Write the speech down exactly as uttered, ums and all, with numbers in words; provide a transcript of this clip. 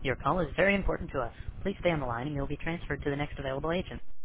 Your call is very important to us. Please stay on the line and you'll be transferred to the next available agent.